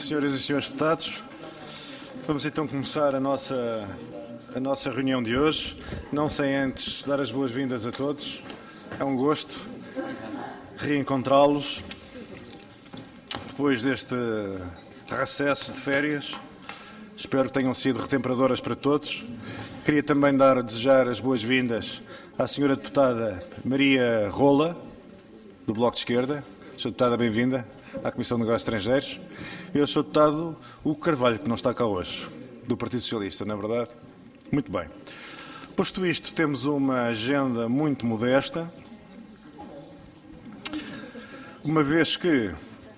Senhoras e senhores deputados, vamos então começar a nossa reunião de hoje, não sem antes dar as boas-vindas a todos. É um gosto reencontrá-los depois deste recesso de férias. Espero que tenham sido retemperadoras para todos. Queria também desejar as boas-vindas à senhora deputada Maria Rola, do Bloco de Esquerda. Senhora deputada, bem-vinda à Comissão de Negócios Estrangeiros. Eu sou o deputado Hugo Carvalho, que não está cá hoje, do Partido Socialista, não é verdade? Muito bem. Posto isto, temos uma agenda muito modesta, uma vez que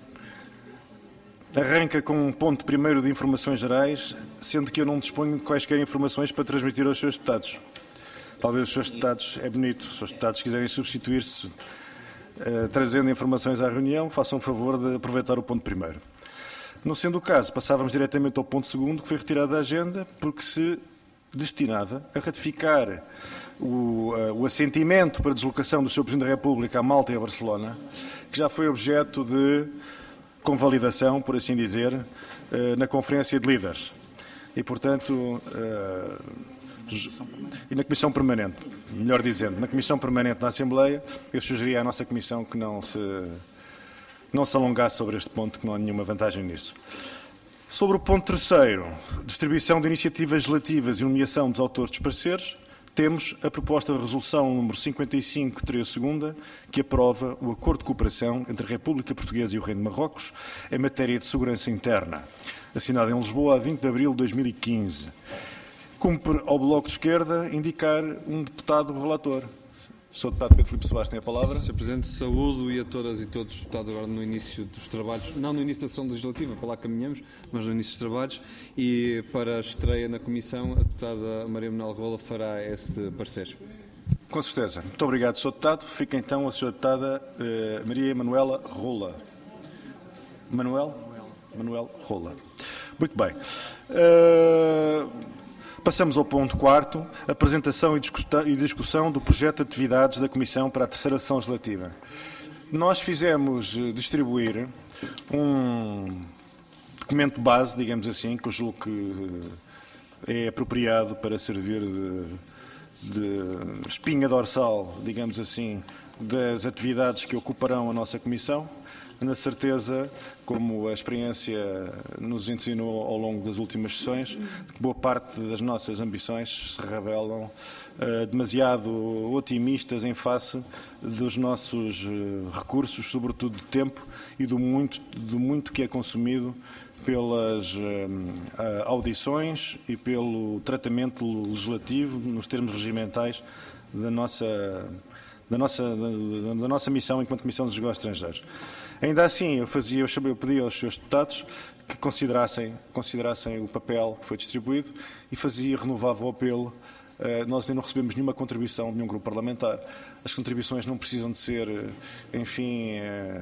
arranca com um ponto primeiro de informações gerais, sendo que eu não disponho de quaisquer informações para transmitir aos seus deputados. Talvez os seus deputados, é bonito, os seus deputados quiserem substituir-se trazendo informações à reunião, façam o favor de aproveitar o ponto primeiro. Não sendo o caso, passávamos diretamente ao ponto segundo, que foi retirado da agenda, porque se destinava a ratificar o assentimento para a deslocação do Sr. Presidente da República a Malta e a Barcelona, que já foi objeto de convalidação, por assim dizer, na Conferência de Líderes. E, portanto, e na Comissão Permanente, melhor dizendo, na Comissão Permanente da Assembleia, eu sugeria à nossa Comissão que não se alongasse sobre este ponto, que não há nenhuma vantagem nisso. Sobre o ponto terceiro, distribuição de iniciativas legislativas e nomeação dos autores dos pareceres, temos a proposta de resolução número 55/2, que aprova o acordo de cooperação entre a República Portuguesa e o Reino de Marrocos em matéria de segurança interna, assinado em Lisboa a 20 de abril de 2015. Cumpre ao Bloco de Esquerda indicar um deputado relator. Sr. Deputado Pedro Filipe Soares tem a palavra. Sr. Presidente, saúdo e a todas e todos os deputados agora no início dos trabalhos, não no início da sessão legislativa, para lá caminhamos, mas no início dos trabalhos, e para a estreia na Comissão, a deputada Maria Manuela Rola fará este parecer. Com certeza. Muito obrigado, Sr. Deputado. Fica então a Sra. Deputada Maria Manuela Rola. Manuel Rola. Muito bem. Passamos ao ponto quarto, apresentação e discussão do projeto de atividades da Comissão para a terceira sessão legislativa. Nós fizemos distribuir um documento base, digamos assim, que eu julgo que é apropriado para servir de espinha dorsal, digamos assim, das atividades que ocuparão a nossa Comissão, na certeza, como a experiência nos ensinou ao longo das últimas sessões, de que boa parte das nossas ambições se revelam demasiado otimistas em face dos nossos recursos, sobretudo de tempo, e do muito que é consumido pelas audições e pelo tratamento legislativo, nos termos regimentais, da nossa missão enquanto Comissão dos Negócios Estrangeiros. Ainda assim, eu pedi aos seus deputados que considerassem o papel que foi distribuído e renovava o apelo. Nós ainda não recebemos nenhuma contribuição de nenhum grupo parlamentar. As contribuições não precisam de ser, enfim,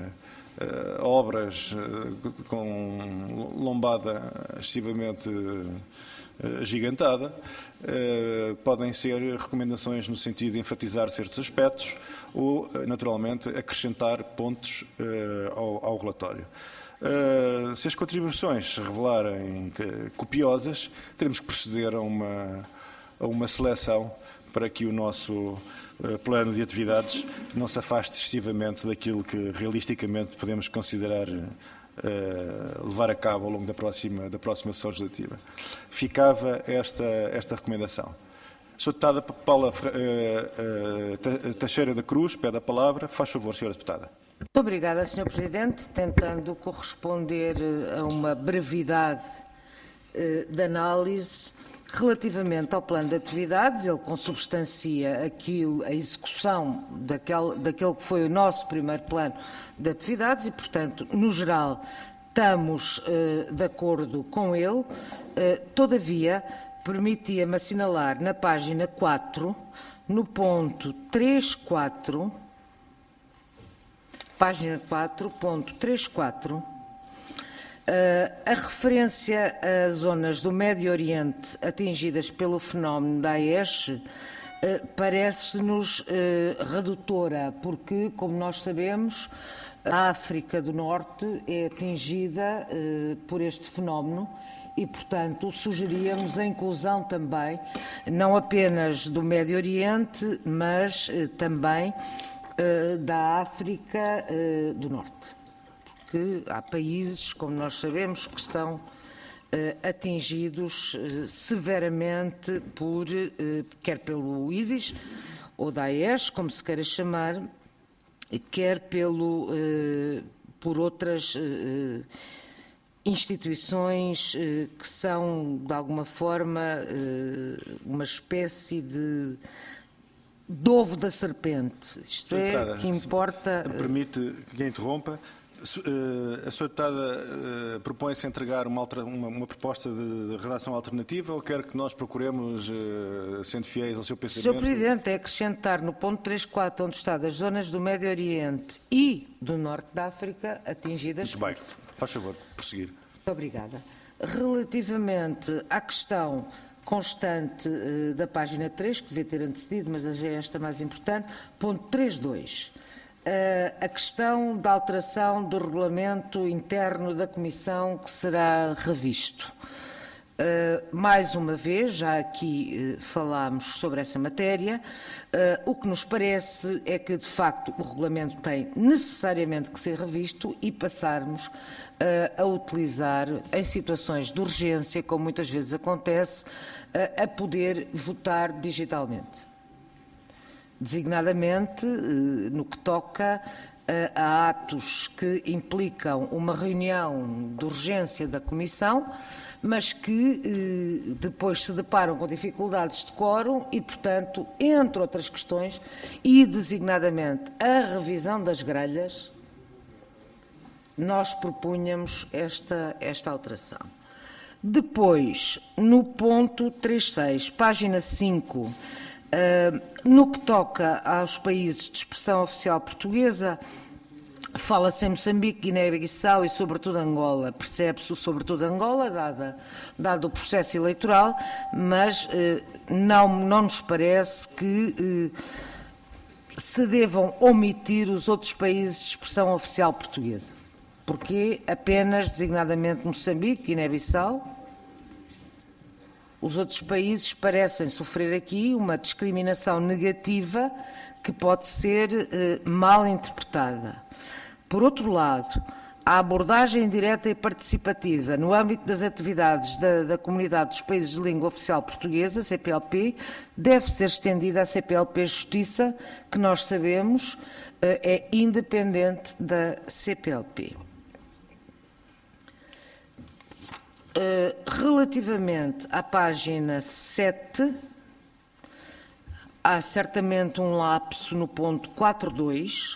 obras com lombada excessivamente agigantada. Podem ser recomendações no sentido de enfatizar certos aspectos ou, naturalmente, acrescentar pontos ao relatório. Se as contribuições se revelarem copiosas, teremos que proceder a uma seleção para que o nosso plano de atividades não se afaste excessivamente daquilo que realisticamente podemos considerar levar a cabo ao longo da próxima sessão legislativa. Ficava esta recomendação. Sra. Deputada Paula Teixeira da Cruz pede a palavra. Faz favor, Sra. Deputada. Muito obrigada, Sr. Presidente. Tentando corresponder a uma brevidade de análise relativamente ao plano de atividades, ele consubstancia a execução daquele que foi o nosso primeiro plano de atividades e, portanto, no geral, estamos de acordo com ele. Todavia, permitia-me assinalar na página 4, no ponto 3.4, página 4, ponto 3.4, a referência a zonas do Médio Oriente atingidas pelo fenómeno Daesh parece-nos redutora, porque, como nós sabemos, A África do Norte é atingida por este fenómeno e, portanto, sugeríamos a inclusão também, não apenas do Médio Oriente, mas também da África do Norte. Porque há países, como nós sabemos, que estão atingidos severamente quer pelo ISIS ou Daesh, como se queira chamar, quer por outras instituições que são, de alguma forma, uma espécie de ovo da serpente. Isto é, que importa... Permite que a interrompa. A Sra. Deputada propõe-se entregar uma proposta de redação alternativa ou quer que nós procuremos, sendo fiéis ao seu pensamento? Sr. Presidente, é acrescentar no ponto 3.4, onde está das zonas do Médio Oriente e do Norte da África atingidas. Muito bem. Faz favor, prosseguir. Muito obrigada. Relativamente à questão constante da página 3, que devia ter antecedido, mas é esta mais importante, ponto 3.2. A questão da alteração do regulamento interno da Comissão que será revisto. Mais uma vez, já aqui falámos sobre essa matéria, o que nos parece é que, de facto, o regulamento tem necessariamente que ser revisto e passarmos a utilizar, em situações de urgência, como muitas vezes acontece, a poder votar digitalmente. Designadamente no que toca a atos que implicam uma reunião de urgência da Comissão, mas que depois se deparam com dificuldades de quórum e, portanto, entre outras questões, e designadamente a revisão das grelhas, nós propunhamos esta alteração. Depois, no ponto 3.6, página 5, no que toca aos países de expressão oficial portuguesa, fala-se em Moçambique, Guiné-Bissau e, sobretudo, Angola. Percebe-se o sobretudo Angola, dado o processo eleitoral, mas não nos parece que se devam omitir os outros países de expressão oficial portuguesa. Porque apenas, designadamente, Moçambique, Guiné-Bissau. Os outros países parecem sofrer aqui uma discriminação negativa que pode ser mal interpretada. Por outro lado, a abordagem direta e participativa no âmbito das atividades da Comunidade dos Países de Língua Oficial Portuguesa, CPLP, deve ser estendida à CPLP Justiça, que nós sabemos é independente da CPLP. Relativamente à página 7, há certamente um lapso no ponto 4.2,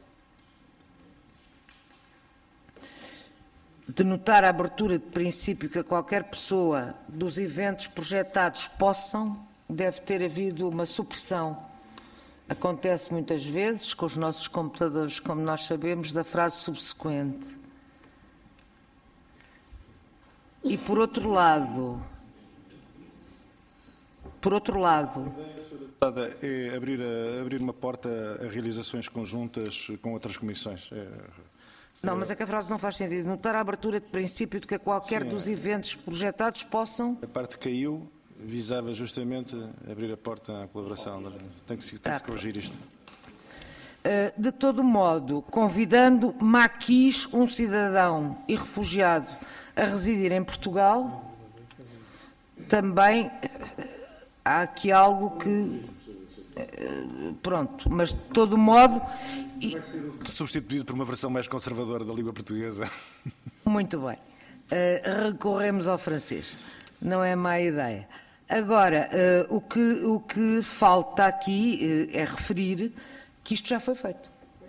de notar a abertura de princípio que qualquer pessoa dos eventos projetados deve ter havido uma supressão. Acontece muitas vezes com os nossos computadores, como nós sabemos, da frase subsequente. E por outro lado, é abrir uma porta a realizações conjuntas com outras comissões. Não, mas é que a frase não faz sentido. Notar a abertura de princípio de que qualquer dos eventos projetados possam... A parte que caiu visava justamente abrir a porta à colaboração. Tem que se corrigir isto. De todo modo, convidando maquis um cidadão e refugiado a residir em Portugal, também há aqui algo que... Pronto, mas de todo modo... Vai ser substituído por uma versão mais conservadora da língua portuguesa. Muito bem. Recorremos ao francês. Não é má ideia. Agora, o que falta aqui é referir que isto já foi feito.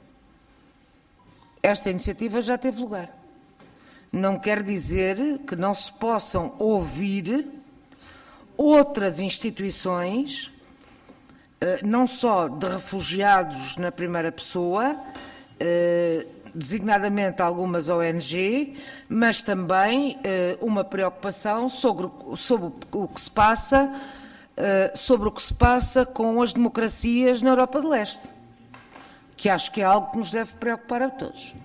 Esta iniciativa já teve lugar. Não quer dizer que não se possam ouvir outras instituições, não só de refugiados na primeira pessoa, designadamente algumas ONG, mas também uma preocupação sobre o que se passa, com as democracias na Europa de Leste. que acho que é algo que nos deve preocupar a todos.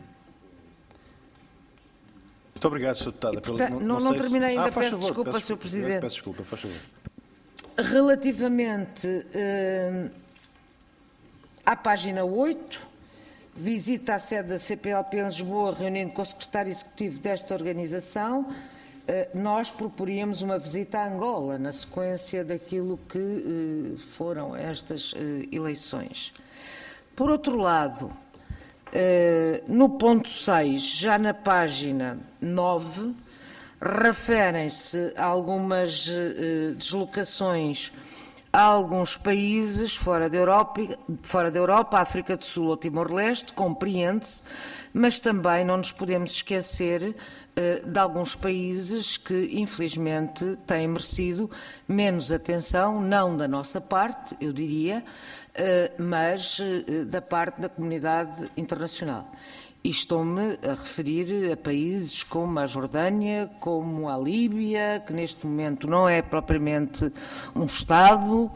Muito obrigado, Sr. Deputada. Portanto, não terminei ainda, peço desculpa, Sr. Presidente. Peço desculpa, faz favor. Relativamente à página 8, visita à sede da CPLP em Lisboa, reunindo com o secretário executivo desta organização, nós proporíamos uma visita a Angola, na sequência daquilo que foram estas eleições. Por outro lado, no ponto 6, já na página 9, referem-se a algumas deslocações a alguns países fora da Europa, África do Sul ou Timor-Leste, compreende-se, mas também não nos podemos esquecer de alguns países que, infelizmente, têm merecido menos atenção, não da nossa parte, eu diria, mas da parte da comunidade internacional. E estou-me a referir a países como a Jordânia, como a Líbia, que neste momento não é propriamente um Estado,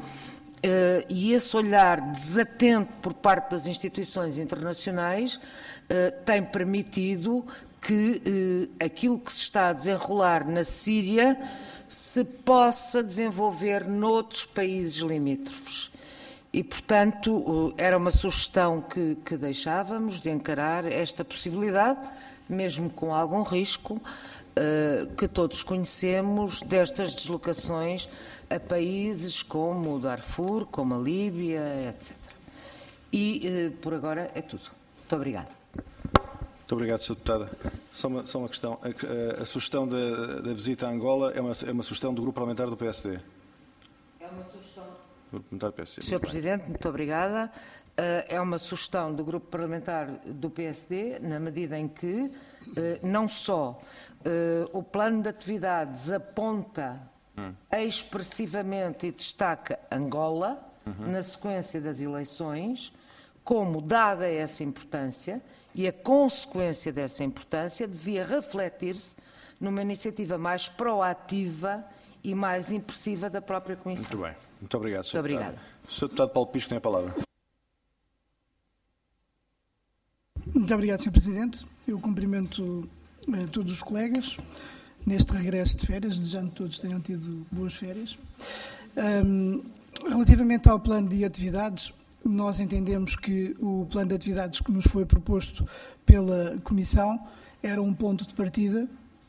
e esse olhar desatento por parte das instituições internacionais tem permitido que aquilo que se está a desenrolar na Síria se possa desenvolver noutros países limítrofes. E, portanto, era uma sugestão que deixávamos de encarar esta possibilidade, mesmo com algum risco, que todos conhecemos, destas deslocações a países como o Darfur, como a Líbia, etc. E, por agora, é tudo. Muito obrigada. Muito obrigado, Sr. Deputada. Só uma questão. A sugestão da visita a Angola é uma sugestão do Grupo Parlamentar do PSD? É uma sugestão. Sr. Presidente, muito obrigada. É uma sugestão do Grupo Parlamentar do PSD, na medida em que não só o plano de atividades aponta expressivamente e destaca Angola, na sequência das eleições, como, dada essa importância, e a consequência dessa importância devia refletir-se numa iniciativa mais proativa e mais impressiva da própria Comissão. Muito bem. Muito obrigado, Sr. Muito obrigada. Sr. Deputado Paulo Pisco tem a palavra. Muito obrigado, Sr. Presidente. Eu cumprimento todos os colegas neste regresso de férias, desejando que todos tenham tido boas férias. Relativamente ao plano de atividades, nós entendemos que o plano de atividades que nos foi proposto pela Comissão era um ponto de partida,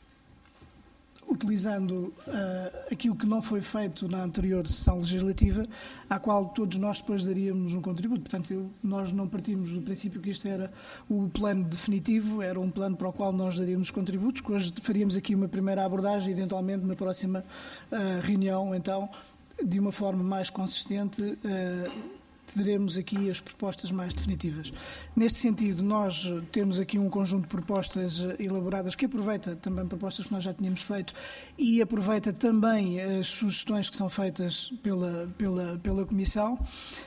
utilizando aquilo que não foi feito na anterior sessão legislativa, à qual todos nós depois daríamos um contributo. Portanto, nós não partimos do princípio que isto era o plano definitivo, era um plano para o qual nós daríamos contributos, que hoje faríamos aqui uma primeira abordagem, eventualmente na próxima reunião, então, de uma forma mais consistente, teremos aqui as propostas mais definitivas. Neste sentido, nós temos aqui um conjunto de propostas elaboradas que aproveita também propostas que nós já tínhamos feito e aproveita também as sugestões que são feitas pela Comissão,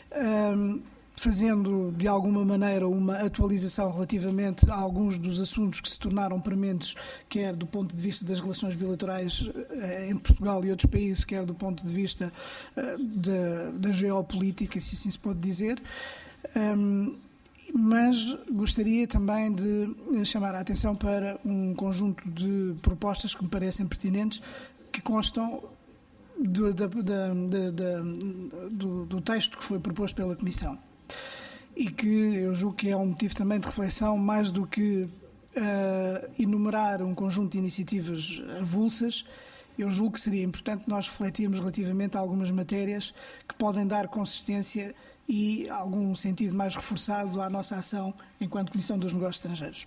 fazendo de alguma maneira uma atualização relativamente a alguns dos assuntos que se tornaram prementes, quer do ponto de vista das relações bilaterais entre Portugal e outros países, quer do ponto de vista da geopolítica, se assim se pode dizer. Mas gostaria também de chamar a atenção para um conjunto de propostas que me parecem pertinentes, que constam do texto que foi proposto pela Comissão. E que eu julgo que é um motivo também de reflexão, mais do que enumerar um conjunto de iniciativas avulsas. Eu julgo que seria importante nós refletirmos relativamente a algumas matérias que podem dar consistência e algum sentido mais reforçado à nossa ação enquanto Comissão dos Negócios Estrangeiros.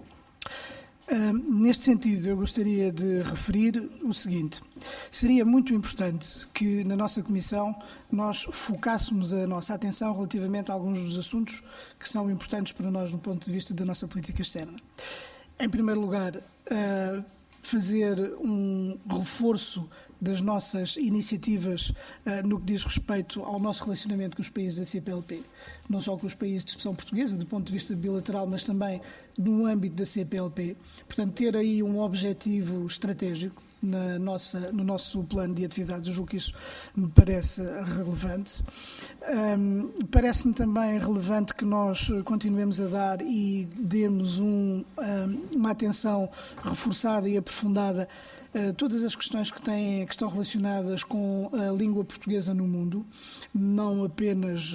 Neste sentido, eu gostaria de referir o seguinte. Seria muito importante que na nossa Comissão nós focássemos a nossa atenção relativamente a alguns dos assuntos que são importantes para nós no ponto de vista da nossa política externa. Em primeiro lugar, fazer um reforço das nossas iniciativas no que diz respeito ao nosso relacionamento com os países da CPLP, não só com os países de expressão portuguesa, do ponto de vista bilateral, mas também no âmbito da CPLP. Portanto, ter aí um objetivo estratégico no nosso plano de atividades, eu julgo que isso me parece relevante. Parece-me também relevante que nós continuemos a dar e demos uma atenção reforçada e aprofundada a todas as questões que estão relacionadas com a língua portuguesa no mundo, não apenas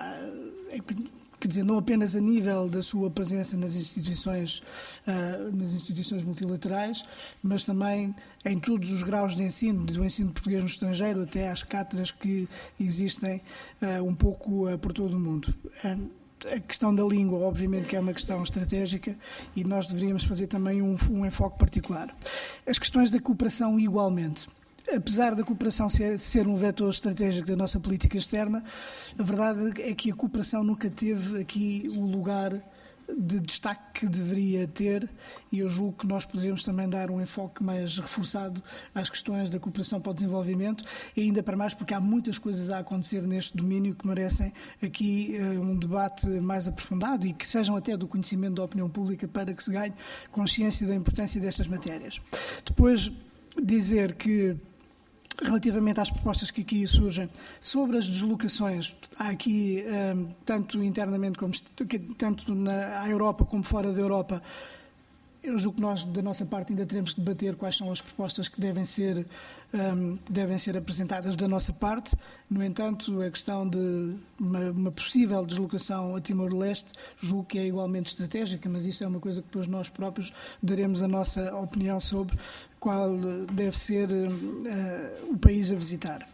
não apenas a nível da sua presença nas instituições multilaterais, mas também em todos os graus de ensino, do ensino português no estrangeiro até às cátedras que existem um pouco por todo o mundo. A questão da língua, obviamente, que é uma questão estratégica e nós deveríamos fazer também um enfoque particular. As questões da cooperação, igualmente. Apesar da cooperação ser um vetor estratégico da nossa política externa, a verdade é que a cooperação nunca teve aqui o lugar de destaque que deveria ter, e eu julgo que nós poderíamos também dar um enfoque mais reforçado às questões da cooperação para o desenvolvimento, e ainda para mais porque há muitas coisas a acontecer neste domínio que merecem aqui um debate mais aprofundado e que sejam até do conhecimento da opinião pública para que se ganhe consciência da importância destas matérias. Depois, dizer que relativamente às propostas que aqui surgem sobre as deslocações, há aqui, tanto internamente como tanto na Europa como fora da Europa, eu julgo que nós, da nossa parte, ainda teremos que debater quais são as propostas que devem ser apresentadas da nossa parte. No entanto, a questão de uma possível deslocação a Timor-Leste julgo que é igualmente estratégica, mas isso é uma coisa que depois nós próprios daremos a nossa opinião sobre qual deve ser o país a visitar.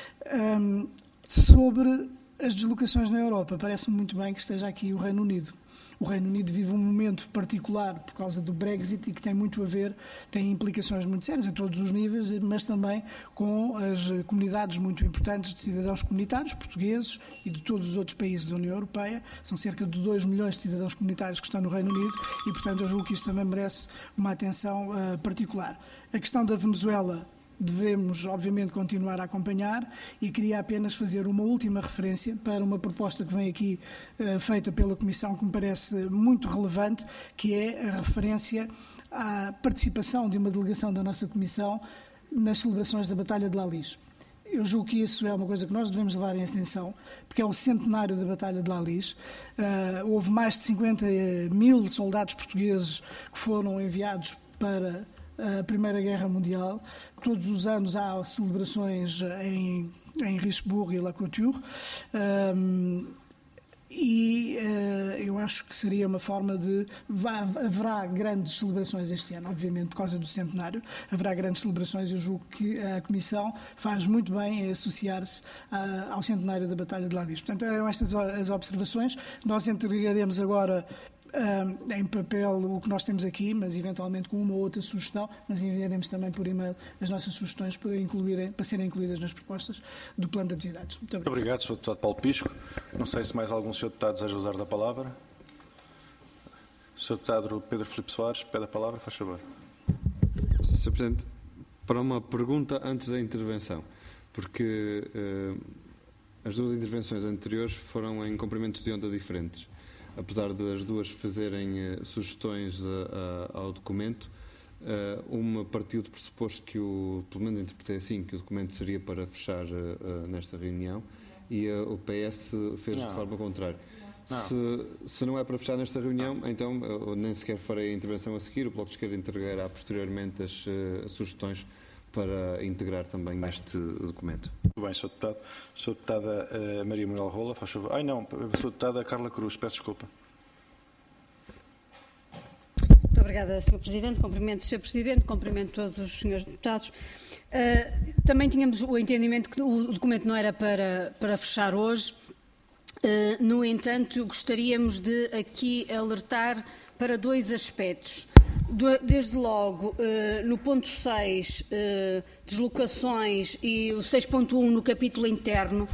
Sobre as deslocações na Europa, parece-me muito bem que esteja aqui o Reino Unido. O Reino Unido vive um momento particular por causa do Brexit e que tem muito a ver, tem implicações muito sérias a todos os níveis, mas também com as comunidades muito importantes de cidadãos comunitários, portugueses e de todos os outros países da União Europeia. São cerca de 2 milhões de cidadãos comunitários que estão no Reino Unido e, portanto, eu julgo que isto também merece uma atenção particular. A questão da Venezuela devemos, obviamente, continuar a acompanhar e queria apenas fazer uma última referência para uma proposta que vem aqui feita pela Comissão que me parece muito relevante, que é a referência à participação de uma delegação da nossa Comissão nas celebrações da Batalha de Lalis. Eu julgo que isso é uma coisa que nós devemos levar em atenção, porque é o centenário da Batalha de Lalis. Houve mais de 50 mil soldados portugueses que foram enviados para a Primeira Guerra Mundial. Todos os anos há celebrações em Richebourg e La Couture. Eu acho que seria uma forma de... Haverá grandes celebrações este ano, obviamente, por causa do centenário. Haverá grandes celebrações. Eu julgo que a Comissão faz muito bem em associar-se ao centenário da Batalha de Lalis. Portanto, eram estas as observações. Nós entregaremos agora em papel o que nós temos aqui, mas eventualmente com uma ou outra sugestão, mas enviaremos também por e-mail as nossas sugestões para serem incluídas nas propostas do plano de atividades. Muito obrigado. Obrigado, Sr. Deputado Paulo Pisco. Não sei se mais algum Sr. Deputado deseja usar da palavra. Sr. Deputado Pedro Filipe Soares, pede a palavra, faz favor. Sr. Presidente, para uma pergunta antes da intervenção, porque as duas intervenções anteriores foram em comprimentos de onda diferentes. Apesar das duas fazerem sugestões ao documento, uma partiu do pressuposto que pelo menos interpretei assim, que o documento seria para fechar nesta reunião e o PS fez de forma contrária. Se não é para fechar nesta reunião, então eu nem sequer farei a intervenção a seguir, o Bloco de Esquerda entregará posteriormente as sugestões para integrar também neste documento. Muito bem, Sr. Deputado. Sra. Deputada Maria Manuel Rola, faz favor. Sra. Deputada Carla Cruz, peço desculpa. Muito obrigada, Sr. Presidente. Cumprimento o Sr. Presidente, cumprimento todos os Srs. Deputados. Também tínhamos o entendimento que o documento não era para fechar hoje. No entanto, gostaríamos de aqui alertar para 2 aspectos. Desde logo, no ponto 6, deslocações, e o 6.1 no capítulo interno,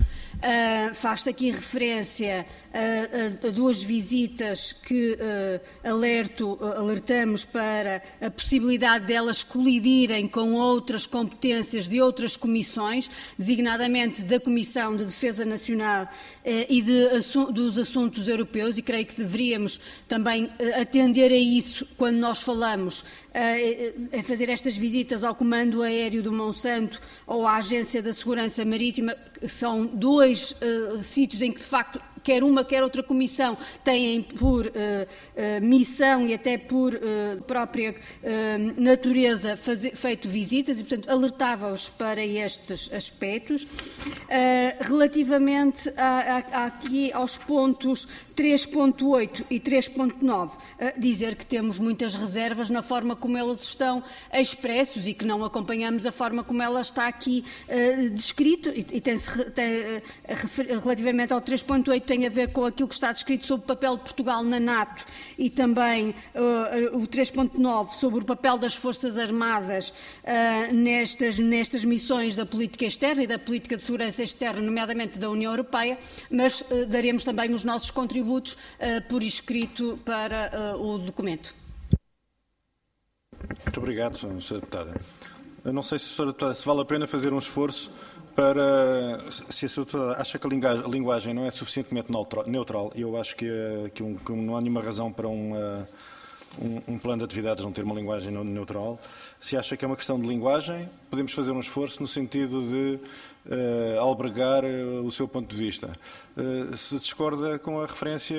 Faz-se aqui referência a duas visitas que alertamos para a possibilidade delas colidirem com outras competências de outras comissões, designadamente da Comissão de Defesa Nacional e dos Assuntos Europeus, e creio que deveríamos também atender a isso quando nós falamos a fazer estas visitas ao Comando Aéreo do Monsanto ou à Agência da Segurança Marítima, que são dois sítios em que, de facto, quer uma, quer outra comissão têm por missão e até por própria natureza feito visitas e, portanto, alertava-os para estes aspectos. Relativamente aqui aos pontos 3.8 e 3.9, dizer que temos muitas reservas na forma como eles estão expressos e que não acompanhamos a forma como ela está aqui descrito, e relativamente ao 3.8 tem a ver com aquilo que está descrito sobre o papel de Portugal na NATO e também o 3.9 sobre o papel das Forças Armadas nestas missões da política externa e da política de segurança externa, nomeadamente da União Europeia, mas daremos também os nossos contributos por escrito para o documento. Muito obrigado, Sra. Deputada. Eu não sei se, Sra. Deputada, se vale a pena fazer um esforço para, se a Sra. Deputada acha que a linguagem não é suficientemente neutral, e eu acho que não há nenhuma razão para um plano de atividades não ter uma linguagem neutral. Se acha que é uma questão de linguagem, podemos fazer um esforço no sentido de albergar o seu ponto de vista. Se discorda com a referência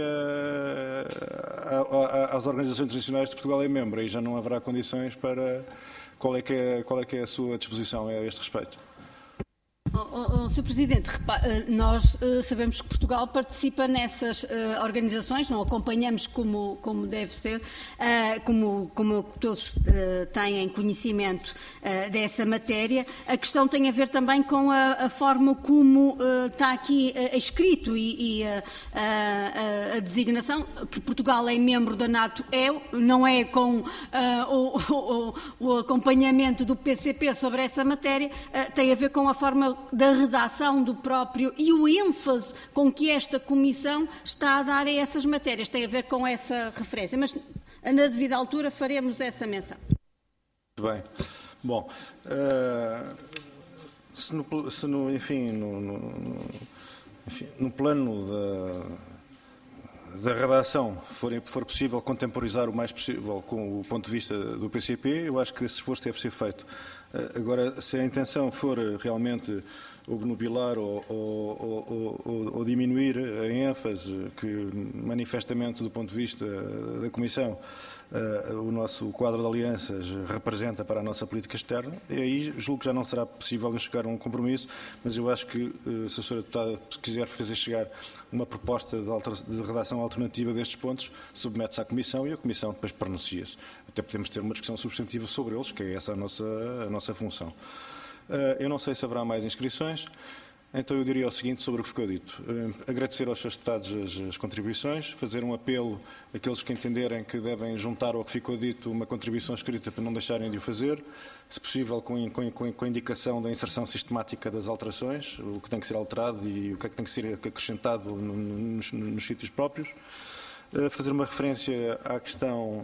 às organizações internacionais de Portugal é membro, aí já não haverá condições para... Qual é que é a sua disposição a este respeito? Sr. Presidente, nós sabemos que Portugal participa nessas organizações, não acompanhamos como deve ser, como todos têm conhecimento dessa matéria. A questão tem a ver também com a forma como está aqui escrito e a designação, que Portugal é membro da NATO, não é com o acompanhamento do PCP sobre essa matéria, tem a ver com a forma da redação do próprio e o ênfase com que esta Comissão está a dar a essas matérias. Tem a ver com essa referência, mas na devida altura faremos essa menção. Muito bem. Bom, no plano da redação for possível contemporizar o mais possível com o ponto de vista do PCP, eu acho que esse esforço deve ser feito. Agora, se a intenção for realmente obnubilar ou diminuir a ênfase que manifestamente do ponto de vista da Comissão o nosso quadro de alianças representa para a nossa política externa, e aí julgo que já não será possível chegar a um compromisso, mas eu acho que se a Sra. Deputada quiser fazer chegar uma proposta de redação alternativa destes pontos, submete-se à Comissão e a Comissão depois pronuncia-se. Até podemos ter uma discussão substantiva sobre eles, que é essa a nossa função. Eu não sei se haverá mais inscrições, então eu diria o seguinte sobre o que ficou dito. Agradecer aos seus deputados as contribuições, fazer um apelo àqueles que entenderem que devem juntar ao que ficou dito uma contribuição escrita para não deixarem de o fazer, se possível com a indicação da inserção sistemática das alterações, o que tem que ser alterado e o que é que tem que ser acrescentado nos sítios próprios. Fazer uma referência à questão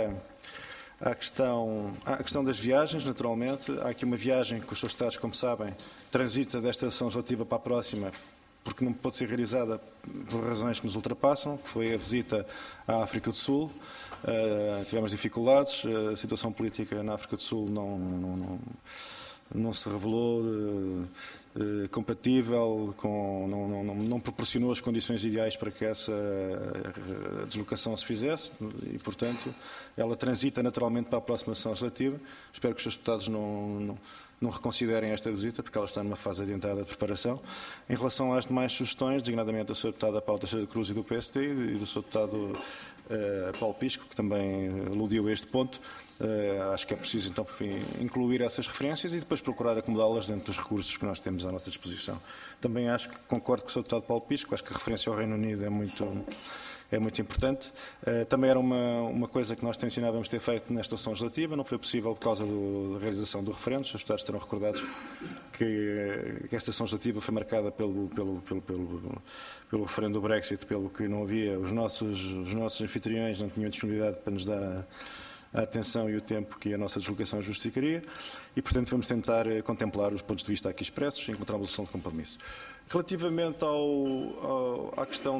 das viagens, naturalmente. Há aqui uma viagem que os seus Estados, como sabem, transita desta sessão legislativa para a próxima, porque não pode ser realizada por razões que nos ultrapassam, que foi a visita à África do Sul. Tivemos dificuldades, a situação política na África do Sul não se revelou compatível, não proporcionou as condições ideais para que essa deslocação se fizesse e, portanto, ela transita naturalmente para a próxima sessão legislativa. Espero que os seus deputados não reconsiderem esta visita, porque ela está numa fase adiantada de preparação. Em relação às demais sugestões, designadamente da Sra. Deputada Paula Teixeira Cruz e do PSD e do Sr. Deputado Paulo Pisco, que também aludiu a este ponto, acho que é preciso então incluir essas referências e depois procurar acomodá-las dentro dos recursos que nós temos à nossa disposição. Também acho que concordo com o Sr. Deputado Paulo Pisco, acho que a referência ao Reino Unido é é muito importante. Também era uma coisa que nós tencionávamos ter feito nesta sessão legislativa, não foi possível por causa da realização do referendo. Os deputados estarão recordados que esta sessão legislativa foi marcada pelo referendo do Brexit, pelo que não havia, os nossos anfitriões não tinham disponibilidade para nos dar a atenção e o tempo que a nossa deslocação justificaria e, portanto, vamos tentar contemplar os pontos de vista aqui expressos e encontrar uma solução de compromisso. Relativamente à questão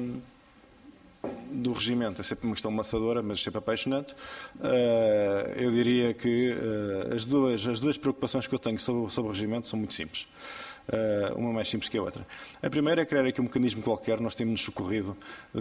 do regimento, é sempre uma questão maçadora, mas sempre apaixonante, eu diria que as duas preocupações que eu tenho sobre o regimento são muito simples. Uma mais simples que a outra. A primeira é criar aqui um mecanismo qualquer. Nós temos-nos socorrido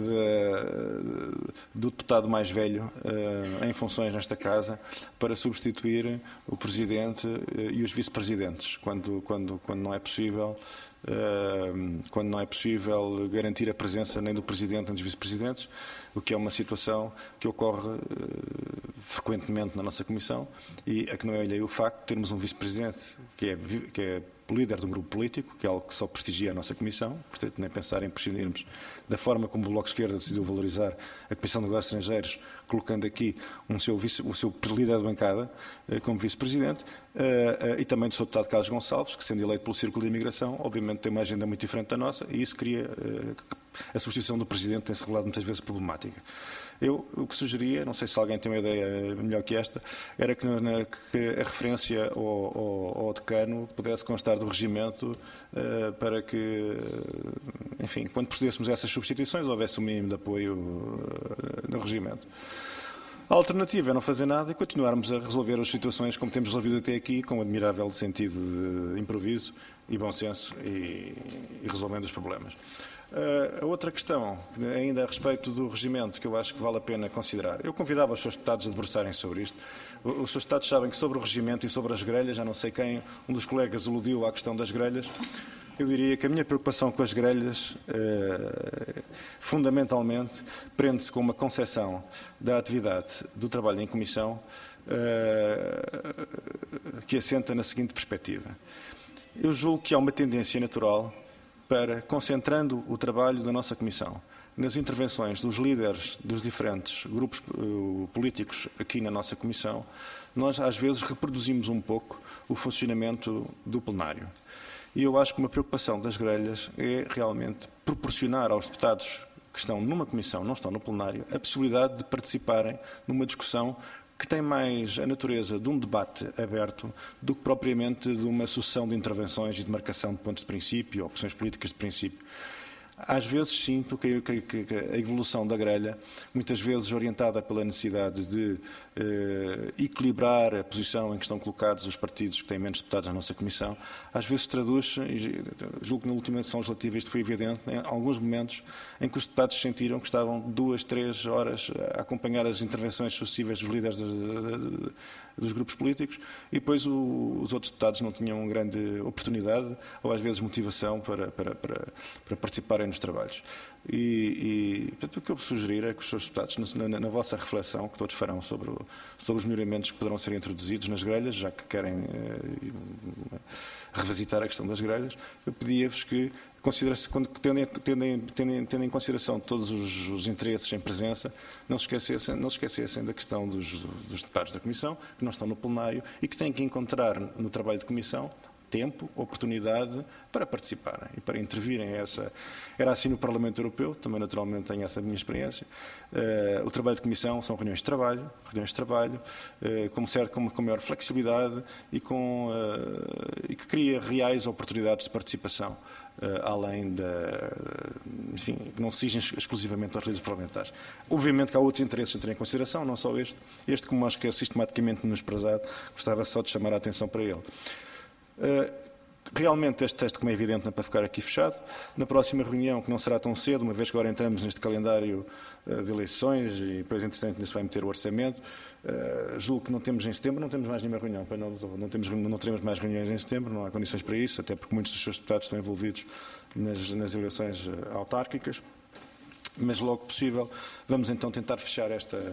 do deputado mais velho em funções nesta Casa para substituir o Presidente e os Vice-Presidentes, quando não é possível. Quando não é possível garantir a presença nem do Presidente nem dos Vice-Presidentes, o que é uma situação que ocorre frequentemente na nossa Comissão e a que não é alheio o facto de termos um Vice-Presidente que é o líder de um grupo político, que é algo que só prestigia a nossa Comissão, portanto nem pensar em prescindirmos da forma como o Bloco de Esquerda decidiu valorizar a Comissão de Negócios Estrangeiros, colocando aqui o seu líder de bancada como Vice-Presidente, e também do Sr. Deputado Carlos Gonçalves, que sendo eleito pelo Círculo de Imigração, obviamente tem uma agenda muito diferente da nossa, e isso cria a substituição do Presidente tem-se revelado muitas vezes problemática. Eu o que sugeria, não sei se alguém tem uma ideia melhor que esta, era que a referência ao decano pudesse constar do regimento para que, enfim, quando procedêssemos a essas substituições, houvesse um mínimo de apoio no regimento. A alternativa é não fazer nada e continuarmos a resolver as situações como temos resolvido até aqui, com um admirável sentido de improviso e bom senso e resolvendo os problemas. A outra questão, ainda a respeito do regimento, que eu acho que vale a pena considerar. Eu convidava os seus deputados a debruçarem sobre isto. Os seus deputados sabem que sobre o regimento e sobre as grelhas, já não sei quem, um dos colegas aludiu à questão das grelhas. Eu diria que a minha preocupação com as grelhas, fundamentalmente, prende-se com uma concepção da atividade do trabalho em comissão que assenta na seguinte perspectiva. Eu julgo que há uma tendência natural para, concentrando o trabalho da nossa Comissão nas intervenções dos líderes dos diferentes grupos políticos aqui na nossa Comissão, nós às vezes reproduzimos um pouco o funcionamento do plenário. E eu acho que uma preocupação das grelhas é realmente proporcionar aos deputados que estão numa comissão, não estão no plenário, a possibilidade de participarem numa discussão que tem mais a natureza de um debate aberto do que propriamente de uma sucessão de intervenções e de marcação de pontos de princípio, opções políticas de princípio. Às vezes sinto que a evolução da grelha, muitas vezes orientada pela necessidade de equilibrar a posição em que estão colocados os partidos que têm menos deputados na nossa Comissão, às vezes traduz-se, e julgo que na última sessão legislativa isto foi evidente, em alguns momentos em que os deputados sentiram que estavam 2, 3 horas a acompanhar as intervenções sucessivas dos líderes dos grupos políticos e depois os outros deputados não tinham grande oportunidade ou às vezes motivação para participarem nos trabalhos. Portanto, o que eu vou sugerir é que os seus deputados, na vossa reflexão, que todos farão sobre os melhoramentos que poderão ser introduzidos nas grelhas, já que querem revisitar a questão das grelhas, eu pedia-vos que, tendo em consideração todos os interesses em presença, não se esquecessem da questão dos deputados da Comissão, que não estão no plenário e que têm que encontrar no trabalho de Comissão tempo, oportunidade para participarem e para intervirem. Era assim no Parlamento Europeu, também naturalmente tenho essa minha experiência. O trabalho de comissão são reuniões de trabalho com maior flexibilidade e que cria reais oportunidades de participação, além enfim, que não se sigam exclusivamente aos líderes parlamentares. Obviamente que há outros interesses a ter em consideração, não só este como acho que é sistematicamente menosprezado, gostava só de chamar a atenção para ele. Realmente este texto, como é evidente, não é para ficar aqui fechado. Na próxima reunião, que não será tão cedo, uma vez que agora entramos neste calendário de eleições e depois, entretanto, nisso vai meter o orçamento, julgo que não temos em setembro, não temos mais nenhuma reunião, não teremos mais reuniões em setembro, não há condições para isso, até porque muitos dos seus deputados estão envolvidos nas eleições autárquicas. Mas logo possível, vamos então tentar fechar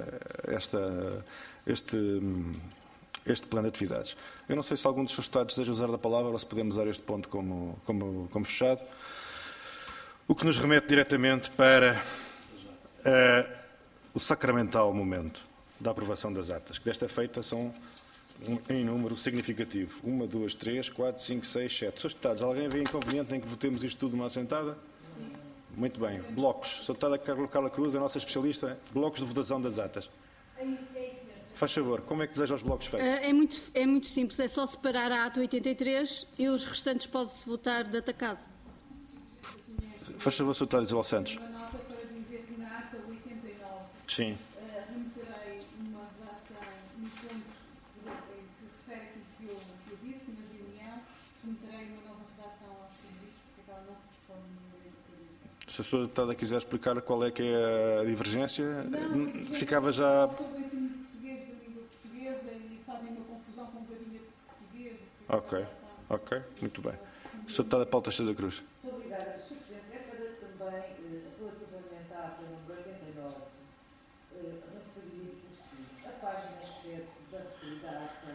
este plano de atividades. Eu não sei se algum dos seus deputados deseja usar da palavra ou se podemos usar este ponto como fechado. O que nos remete diretamente para O sacramental momento da aprovação das atas, que desta feita são em número significativo. 1, 2, 3, 4, 5, 6, 7. Srs. Deputados, alguém vê inconveniente em que votemos isto tudo numa assentada? Sim. Muito bem. Blocos. Sra. Deputada Carla Cruz, a nossa especialista, blocos de votação das atas. É isso mesmo. Faz favor, como é que deseja os blocos feitos? É muito simples, é só separar a ata 83 e os restantes pode-se votar de atacado. Faz favor, Sr. Deputado Isabel Santos. Uma nota para dizer que na ata 89 Sim. remeterei uma redação no ponto que refere aquilo que eu disse na reunião, remeterei uma nova redação aos serviços, porque ela não corresponde minimamente ao que eu disse. Se a Sra. Deputada quiser explicar qual é que é a divergência, ficava já... Sobre o ensino de português da língua portuguesa e fazem uma confusão com o gabinete português. Ok, muito bem. Sra. Deputada Paula Teixeira da Cruz. Muito obrigada, Sr. Presidente. É para também, relativamente à ata número 89, referir o seguinte. A página 7 da referida ata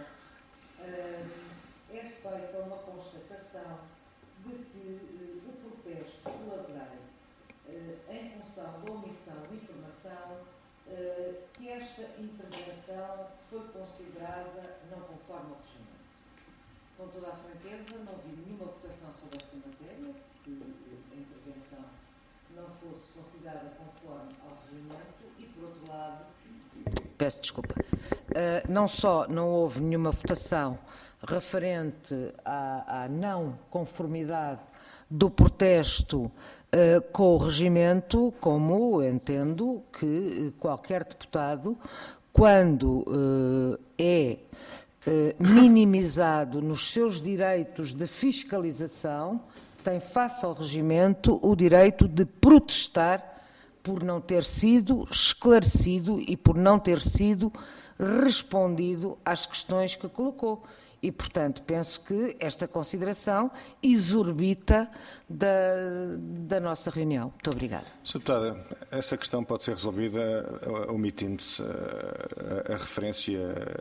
é feita uma constatação de que o protesto pela lei, em função da omissão de informação, que esta intervenção foi considerada não conforme ao regimento. Com toda a franqueza, não vi nenhuma votação sobre esta matéria, que a intervenção não fosse considerada conforme ao regimento e, por outro lado... Peço desculpa. Não só não houve nenhuma votação referente à não conformidade do protesto com o regimento, como entendo que qualquer deputado, quando é minimizado nos seus direitos de fiscalização, tem face ao regimento o direito de protestar por não ter sido esclarecido e por não ter sido respondido às questões que colocou. E, portanto, penso que esta consideração exorbita da nossa reunião. Muito obrigada. Sra. Deputada, essa questão pode ser resolvida omitindo-se a referência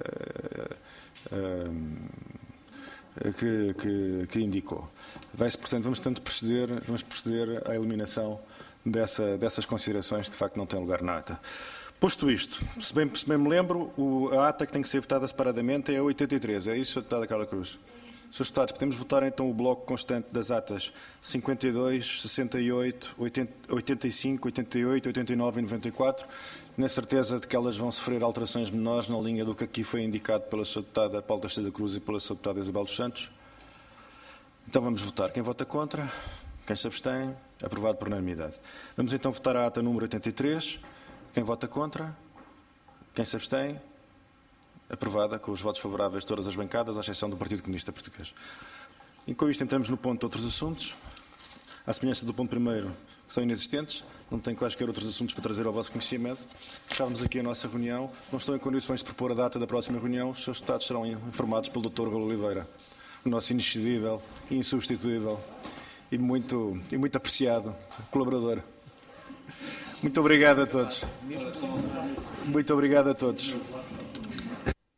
que indicou. Portanto, vamos proceder à eliminação dessas considerações, de facto não tem lugar na ata. Posto isto, se bem me lembro, a ata que tem que ser votada separadamente é a 83, é isso, Sra. Deputada Carla Cruz? Srs. Deputados, podemos votar então o bloco constante das atas 52, 68, 85, 88, 89 e 94, na certeza de que elas vão sofrer alterações menores na linha do que aqui foi indicado pela Sra. Deputada Paula Teixeira da Cruz e pela Sra. Deputada Isabel dos Santos. Então vamos votar. Quem vota contra? Quem se abstém? Aprovado por unanimidade. Vamos então votar a ata número 83. Quem vota contra? Quem se abstém? Aprovada com os votos favoráveis de todas as bancadas, à exceção do Partido Comunista Português. E com isto entramos no ponto de outros assuntos. À semelhança do ponto primeiro, que são inexistentes, não tenho quaisquer outros assuntos para trazer ao vosso conhecimento. Estávamos aqui a nossa reunião, não estou em condições de propor a data da próxima reunião, os seus deputados serão informados pelo Dr. Galo Oliveira, o nosso inexcedível, insubstituível e muito apreciado colaborador. Muito obrigado a todos. Muito obrigado a todos.